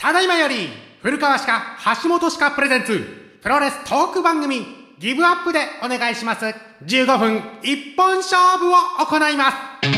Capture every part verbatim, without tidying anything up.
ただいまより古川歯科橋本歯科プレゼンツプロレストーク番組ギブアップでお願いします。じゅうごふん一本勝負を行います。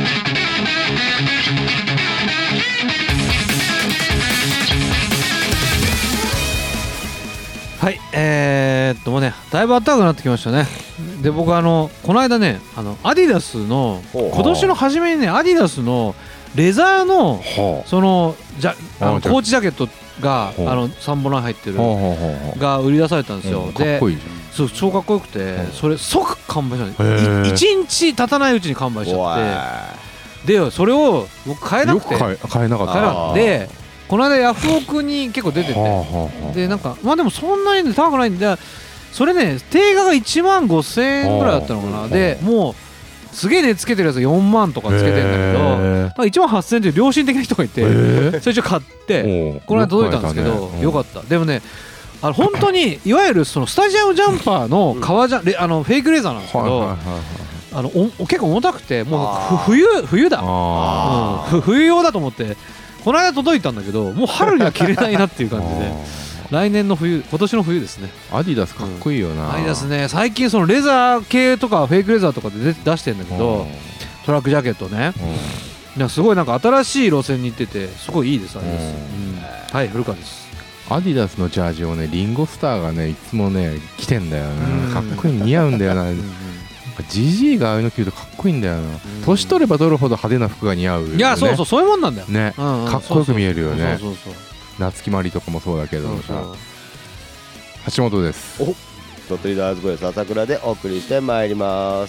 はい、えー、っともうねだいぶ暖かくなってきましたね。で僕あのこの間ねあのアディダスの今年の初めにねアディダスのレザーのそのじゃあのコーチジャケットがあのさんぼんらん入ってるが売り出されたんですよ。 かっこいいじゃん。 そう超かっこよくてそれ即完売したんです。いちにち経たないうちに完売しちゃってでそれを僕買えなくてよく買えなかったでこの間ヤフオクに結構出ててでなんかまあでもそんなに高くないんでそれね定価がいちまんごせんえんぐらいだったのかな。でもうすげえ値つけてるやつよんまんとかつけてるんだけどいちまんはっせんえんっていう良心的な人がいてそれ一応買ってこの間届いたんですけどよかった。でもねあの本当にいわゆるそのスタジアムジャンパーの革ジャンあのフェイクレザーなんですけどあのお結構重たくてもう冬冬だ、うん、冬用だと思ってこの間届いたんだけどもう春には着れないなっていう感じで来年の冬今年の冬ですね。 アディダスかっこいいよな、 うん、アディダスね最近そのレザー系とかフェイクレザーとかで出してるんだけどトラックジャケットねなんかすごいなんか新しい路線に行っててすごいいいですアディダス、うん、はい古川です。 アディダスのジャージをねリンゴスターがねいつもね着てんだよな。かっこいい似合うんだよな。ジジイがああいうの着るとかっこいいんだよな。年取れば取るほど派手な服が似合うよね。 いやそうそうそういうもんなんだよね、うんうん、かっこよく見えるよね。 そうそうそう夏木マリとかもそうだけどさ橋本です。 お鳥取ダーズボイス朝倉でお送りしてまいります。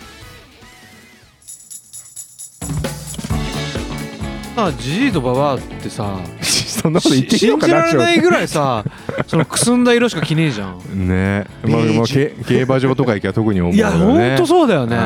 あジジイとババアってさそんなこと言っていいのかな。 信じられないぐらいさそのくすんだ色しか着ねえじゃんね。まあ、まあ、競馬場とか行きゃ特に思うよね。いやほんとそうだよね、うん、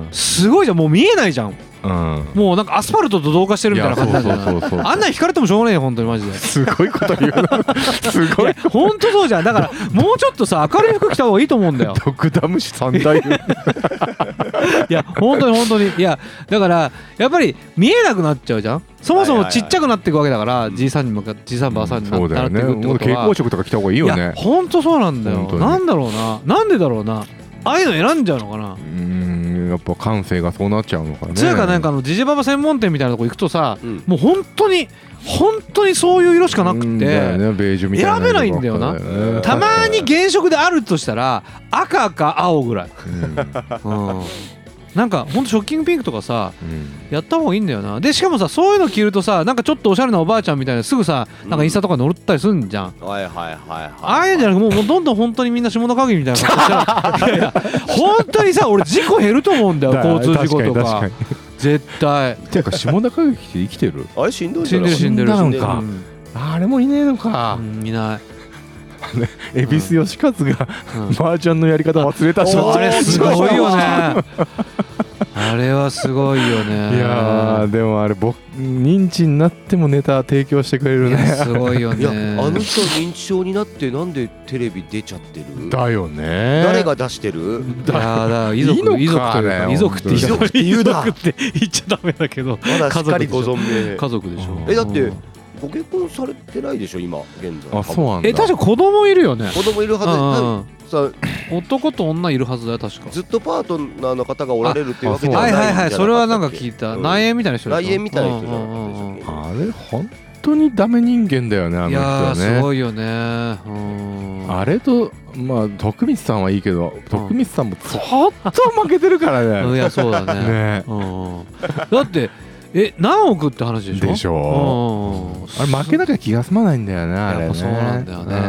すごいじゃんもう見えないじゃん、うん、もうなんかアスファルトと同化してるみたいな感じなんじゃないあんなに引かれてもしょうがないよ本当にマジで。 すごいこと言うなすごい本当そうじゃん。だからもうちょっとさ明るい服着た方がいいと思うんだよドクダムシ三大いや本当に本当にいやだからやっぱり見えなくなっちゃうじゃん。そもそもちっちゃくなっていくわけだからじいさんに向かってじいさんばあさんになっていくってことは、 もう蛍光色とか着た方がいいよね。いや本当そうなんだよ。なんだろうななんでだろうなああいうの選んじゃうのかな。うーんやっぱ感性がそうなっちゃうのかね。 つうかなんかあのジジババ専門店みたいなとこ行くとさ、うん、もう本当に本当にそういう色しかなくて、ね、ベージュみたいな選べないんだよな、ね、たまに原色であるとしたら赤か青ぐらい、うんうんなんかほんとショッキングピンクとかさ、うん、やった方がいいんだよな。でしかもさそういうの着るとさなんかちょっとおしゃれなおばあちゃんみたいなすぐさなんかインスタとか載ったりするんじゃん、 うん、はいはいはいはい、 ああいうんじゃなくもうもうどんどん本当にみんな下田影みたいな感じしたらいやいや本当にさ俺事故減ると思うんだよ交通事故とか絶対。 ていうか下田影って生きてるあれ死んでる死んでる死んでる死んだのか、うん、あれもいねえのか、 うん、いない恵比寿義和が麻雀のやり方忘れたし、 あれすごいよねあれはすごいよね。 いやでもあれ僕認知になってもネタ提供してくれるね。 すごいよね。いやあの人認知症になってなんでテレビ出ちゃってるだよね。 誰が出してる。 いやだ遺族遺族というか遺族って遺族って言うだ遺族って言っちゃダメだけどまだしっかりご存命家族でしょ。 えだってご結婚されてないでしょ今現在。 あそうなんだ。 え確か子供いるよね。 子供いるはずさ男と女いるはずだよ確か。 ずっとパートナーの方がおられるっていうわけではないんじゃなかったっけ。 はいはいはいそれはなんか聞いた、うん、内縁みたいな人でしょ。 内縁みたいな人じゃなかったでしょ。 あれ本当にダメ人間だよねあの人はね。いやすごいよね。うんあれとまあ徳光さんはいいけど徳光さんもちょっと負けてるからね、 うん、いやそうだねね、うん、だってえ何億って話でしょ。 でしょ、うん、あれ負けなきゃ気が済まないんだよねあれね。 やっぱそうなんだよね、うん、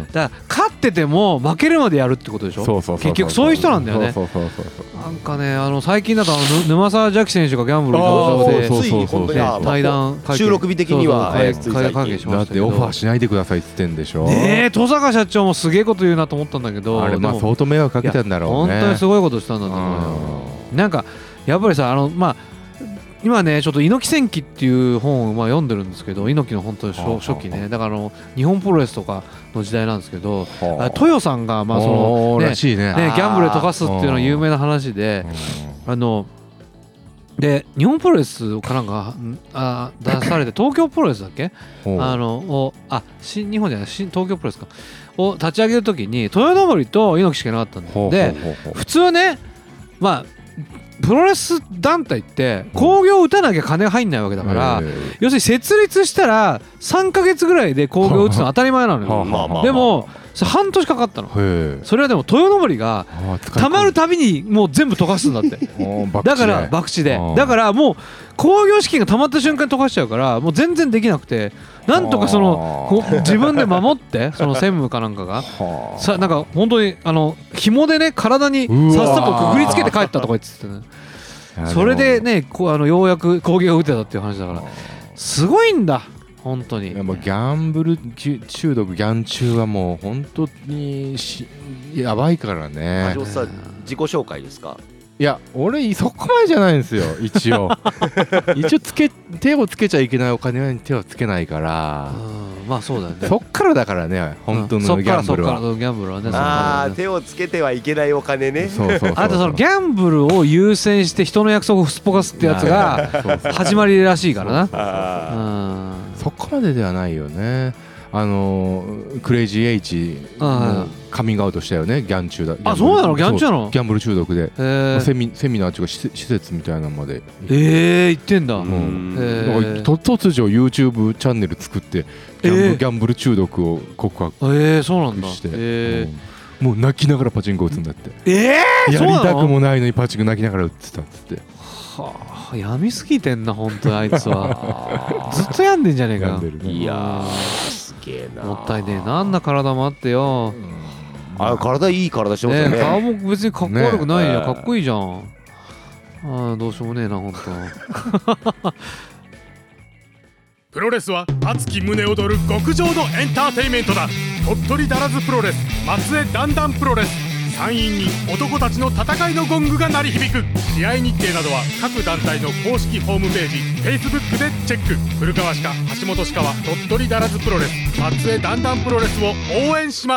だから勝ってても負けるまでやるってことでしょ。 そうそうそうそう結局そういう人なんだよね。 そうそうそうそうなんかねあの最近なんか沼沢ジャキ選手がギャンブルのでついに本当に対談収録日的には会見しましたけどだってオファーしないでくださいって言ってんでしょ。 ねえ登坂社長もすげえこと言うなと思ったんだけどあれまあ相当迷惑かけたんだろうね。 本当にすごいことしたんだと思うよ。なんかやっぱりさあのまあ今ねちょっと猪木戦記っていう本をまあ読んでるんですけど猪木の本当に 初, 初期ねだからあの日本プロレスとかの時代なんですけど豊さんがまあその、ねね、ギャンブルで溶かすっていうのは有名な話であので日本プロレスかなんかあ出されて東京プロレスだっけあのをあ新日本じゃない新東京プロレスかを立ち上げるときに豊登と猪木しかいなかったんだよ。で普通はねまあプロレス団体って興行を打たなきゃ金入んないわけだから、要するに設立したらさんかげつぐらいで興行を打つのは当たり前なのよ。でもそれ半年かかったの。それはでも豊登がたまるたびにもう全部溶かすんだってだから博打でだからもう興行資金がたまった瞬間に溶かしちゃうからもう全然できなくて、なんとかその自分で守ってその専務かなんかがさなんか本当にあの紐でね体に早速くぐりつけて帰ったとか言っててね、それでねこうあのようやく興行を打てたっていう話だからすごいんだ本当に。 いやもうギャンブル中毒ギャン中はもう本当にしやばいからね。 橋本さん自己紹介ですか？ いや俺そこまでじゃないんですよ一応一応つけ手をつけちゃいけないお金に手をつけないから、 うんまあそうだね。 そっからだからね本当のギャンブルは。 そっからそっからギャンブルはね。 ああ手をつけてはいけないお金ね。 そうそうそうそう。 あとそのギャンブルを優先して人の約束をすっぽかすってやつが始まりらしいからな。 あうんそこまでではないよね。あのクレイジーエイチのカミングアウトしたよね。ギャン中だ。 あそうなのギャン中なの？ ギャンブル中毒でセミセミナーというか施設みたいなのまでええ行ってんだ。 うんえと突如 YouTube チャンネル作ってギャンブル、えー、ギャンブル中毒を告白してえー、そうなんだ、えー、もう泣きながらパチンコ打つんだって。 えー、 やりたくもないのにパチンコ泣きながら打ってたっつって。 はあやみすぎてんな本当にあいつはずっと病んでんじゃねえか。 いやすげえな。 もったいねえなあんな体もあってよ。 あ体いい体してますよね。 顔も別にかっこ悪くないじゃん、かっこいいじゃん。あどうしようもねえな本当プロレスは熱き胸躍る極上のエンターテインメントだ。鳥取だらずプロレス、松江だんだんプロレス、山陰に男たちの戦いのゴングが鳴り響く。試合日程などは各団体の公式ホームページ Facebook でチェック。古川歯科、橋本歯科は鳥取だらずプロレス、松江だんだんプロレスを応援します。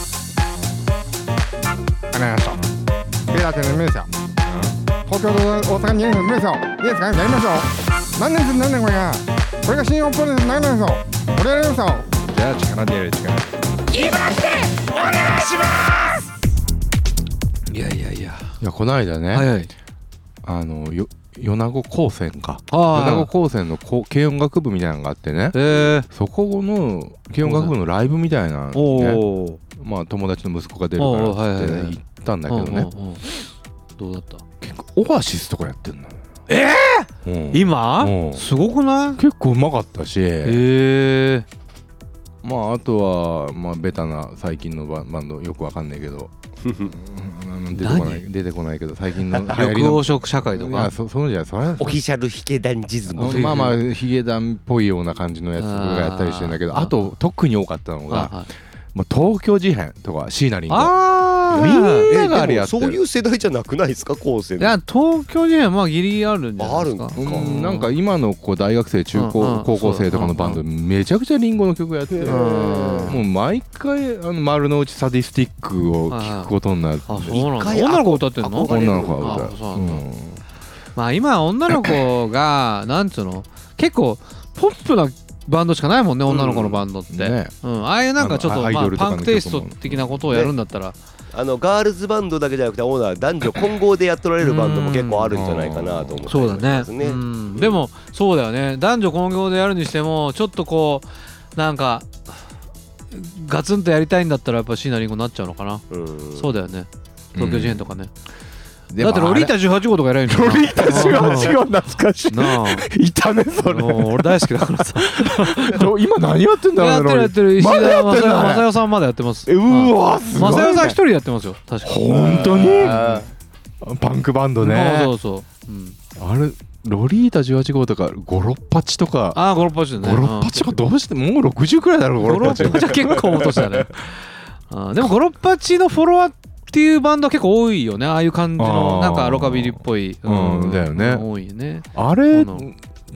ありがとう。ベラテの名車東京と大阪にねんの名車レースからやりましょう。何年する何年これがこれが新日本プロレス何年ですよ。これやりましょう。じゃあ力でやる力でギブアップでお願いします。 いやいやいやいやこの間ね、 はいはい、 あのよ米子高専か米子高専の軽音楽部みたいなのがあってね、えー、そこの軽音楽部のライブみたいなのね、まあ友達の息子が出るからって行ったんだけどね。 どうだった？ 結構オアシスとかやってんの。 えー、うん、今、うん、すごくない？ 結構うまかったし、 えー、 まああとはまあベタな最近のバンドよくわかんないけど出てこない出てこないけど最近の緑黄色社会とか。 そそうじゃそれオフィシャルヒゲダンジズム。 まあまあヒゲダンっぽいような感じのやつがやったりしてるんだけど、 あ, あと特に多かったのがまあ、東京事変とか椎名林檎。あみんながあれやってる。 そういう世代じゃなくないですか高専。 いや東京事変はまあギリあるんじゃないですか。 あるんか、 うん、なんか今のこう大学生中高、うんうん、高校生とかのバンドめちゃくちゃリンゴの曲やってる。もう毎回あの丸の内サディスティックを聴くことになる。 あそうなんだ。女の子歌ってるの？ 女の子が歌う。そうなんだ、うん、 まあ今女の子がなんつうの結構ポップなバンドしかないもんね、女の子のバンドって、うんねうん、ああいうなんかちょっと、まあ、パンクテイスト的なことをやるんだったら、ね、 あのガールズバンドだけじゃなくてオーナー男女混合でやっておられるバンドも結構あるんじゃないかなと思ってますね。 そうだね、うん、でもそうだよね、男女混合でやるにしてもちょっとこうなんかガツンとやりたいんだったらやっぱ椎名林檎になっちゃうのかな。うんそうだよね、東京事変とかね、うん、だってロリータじゅうはち号とかやらないんだよ。 ロリータじゅうはち号懐かしいな。いたねそれ。 俺大好きだからさ今何やってんだろう。 やってるやってる。石田正代さんまだやってます。 うわすごいね。 正代さん一人でやってますよ確か。 本当にパンクバンドね。 そうそうそう、うん、あれロリータじゅうはち号とかゴロッパチとか。 ああゴロッパチだね。 ゴロッパチとかどうしてもうろくじゅうくらいだろう。 ゴロッパチは結構落としたねあでもゴロッパチのフォロワーっていうバンドは結構多いよね。ああいう感じのなんかロカビリっぽい、 うん、うん、だよね。 多いよね。 あれ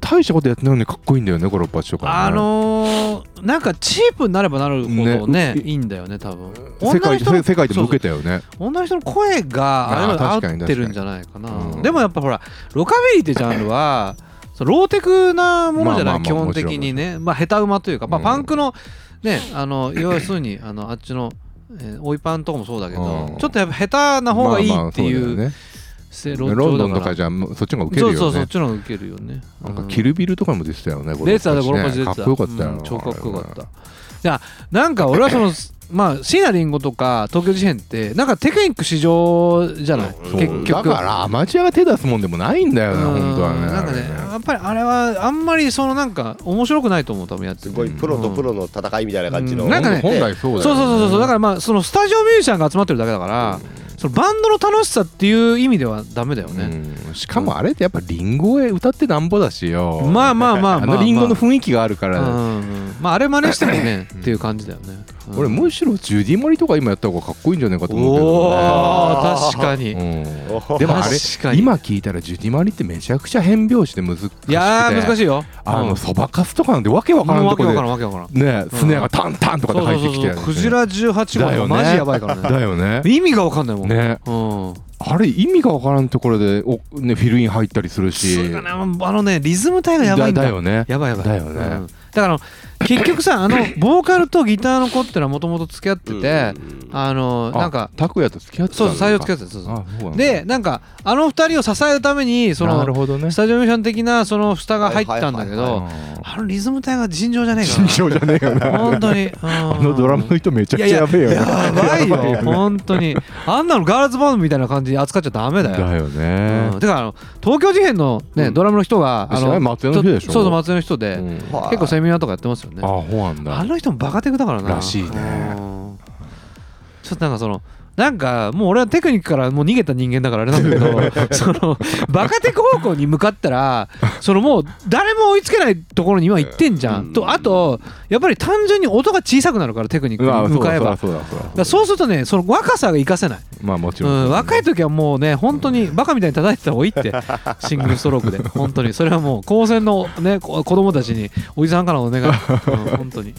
大したことやってないのにかっこいいんだよねゴロッパチとか、ね、 あのー、なんかチープになればなるほどね、ねいいんだよね多分。 世界世界でも受けたよね。 女の人の声があれは合ってるんじゃないかな、うん、でもやっぱほらロカビリーってジャンルはそのローテクなものじゃない、まあまあまあ基本的にね、まあ、下手馬というか、まあ、パンクのね、あの要するにあのあっちの、えー、追いパンとかもそうだけど、うん、ちょっとやっぱ下手な方がいいっていう、まあまあロンドンとかじゃそっちの方が受けるよね。 そうそうそっちの方が受けるよね。 なんかキルビルとかも出てたよね。 出てたねゴロッパチ出てた。 かっこよかったよ、 うん、超かっこよかった。いやなんか俺はそのまあ椎名林檎とか東京事変ってなんかテクニック至上じゃない、うん、結局だからアマチュアが手出すもんでもないんだよね本当はね。 なんかねやっぱりあれはあんまりそのなんか面白くないと思う多分やってすごいプロとプロの戦いみたいな感じの、 うん、なんかね本来そうだよね。 そうそうそうそうだからまあそのスタジオミュージシャンが集まってるだけだから、うんそのバンドの楽しさっていう意味ではダメだよね、 うん、しかもあれってやっぱリンゴへ歌ってなんぼだしよ。 まあまあまあまあ、まあ、 あのリンゴの雰囲気があるから、 うんうん、まああれ真似してもねっていう感じだよね、 うん、俺むしろジュディ・マリとか今やった方がかっこいいんじゃないかと思うけどね。 お確かに、うん、 でもあれ今聞いたらジュディ・マリってめちゃくちゃ変拍子で難しくて、 いやー難しいよ。 あのそばかすとかなんてわけわからんとこでねスネアがタンタンとかで入ってきて、 クジラじゅうはち号マジやばいからね。 だよね。 意味がわかんないもんね。うんあれ意味がわからんところでお、ね、フィルイン入ったりするし、 あのねリズム体がやばいんだ。 だよね。 やばいやばい。 だよね。 うん、だから結局さあのボーカルとギターの子ってのはもともと付き合ってて、あのなんか拓也と付き合ってたそう最初付き合ってた。そうそうでなんかあの二人を支えるためにその、ね、スタジオミュージシャン的なその下が入ったんだけど、あのリズム体が尋常じゃねえから。 尋常じゃねえよな。 本当に。 あのドラムの人めちゃくちゃやべえよね。 やばいよ本当に。あんなのガールズバンドみたいな感じで扱っちゃダメだよ。 だよね。 うん、てかあの東京事変のね、うん、ドラムの人があの松江の人でしょ。 そうそう松江の人で、うん、結構セミナーとかやってますよね。 あそうなんだ。 あの人もバカテクだからな。 らしいね。 ちょっとなんかそのなんかもう俺はテクニックからもう逃げた人間だからあれなんだけどそのバカテク方向に向かったらそのもう誰も追いつけないところに今行ってんじゃん、うん、とあとやっぱり単純に音が小さくなるからテクニックに向かえばそうするとねその若さが活かせない。 まあもちろん、 うん、若い時はもうね本当にバカみたいに叩いてた方がいいってシングルストロークで本当にそれはもう高専のね子供たちにおじさんからのお願い、うん、本当に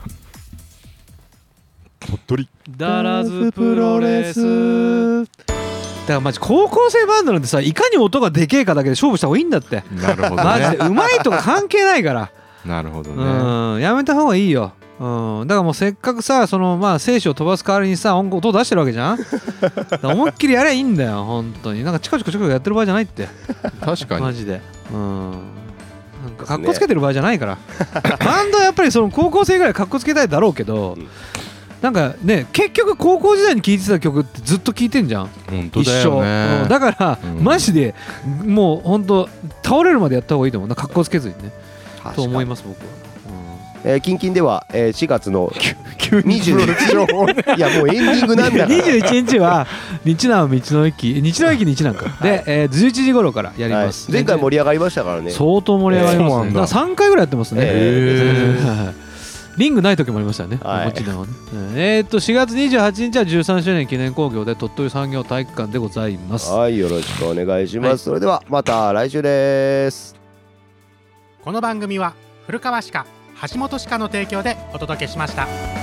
鳥取ダラズプロレスだからマジ高校生バンドなんてさいかに音がでけえかだけで勝負した方がいいんだって。 なるほどね。 マジでうまいとか関係ないからなるほどね。 うんやめた方がいいよ。うん、だからもうせっかくさそのまあ精子を飛ばす代わりにさ音出してるわけじゃん思いっきりやればいいんだよ本当に。なんかチコチコチコやってる場合じゃないって確かにマジで。うんなんかかっこつけてる場合じゃないからバンドはやっぱりその高校生ぐらいかっこつけたいだろうけど、うんなんかね結局高校時代に聴いてた曲ってずっと聴いてんじゃん。 本当だよね。 一生だから、うん、マジでもう本当倒れるまでやった方がいいと思う。なんか格好つけずにねと思います僕は。 うんえー、キンキンでは、えー、しがつのにじゅういちいやもうエンディングなんだからにじゅういちにちは日南道の駅日南駅日南かで、えー、じゅういちじごろからやります、 はい、前回盛り上がりましたからね。 相当盛り上がりますね、えー、だからさんかいぐらいやってますね、えーリングない時もありましたよね。はい、もちろんね。えー、っとしがつにじゅうはちにちはじゅうさんしゅうねん記念興行で鳥取産業体育館でございます。 はいよろしくお願いします、はい、それではまた来週です。 この番組は古川歯科橋本歯科の提供でお届けしました。